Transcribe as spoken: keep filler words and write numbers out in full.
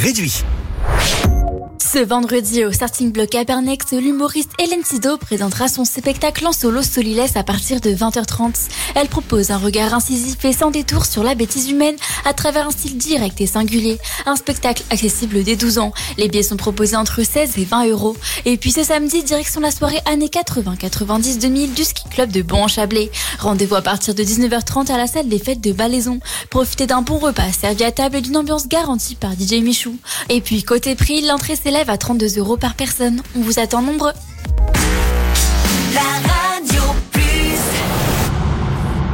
réduit. Ce vendredi au Starting Block à Bernex, l'humoriste Hélène Sido présentera son spectacle en solo Solilès à partir de vingt heures trente. Elle propose un regard incisif et sans détour sur la bêtise humaine à travers un style direct et singulier. Un spectacle accessible dès douze ans. Les billets sont proposés entre seize et vingt euros. Et puis ce samedi, direction la soirée années quatre-vingts, quatre-vingt-dix, deux mille du ski club de Bon-en-Chablais. Rendez-vous à partir de dix-neuf heures trente à la salle des fêtes de Balaison. Profitez d'un bon repas servi à table et d'une ambiance garantie par D J Michou. Et puis côté prix, l'entrée s'élève à trente-deux euros par personne. On vous attend nombreux. La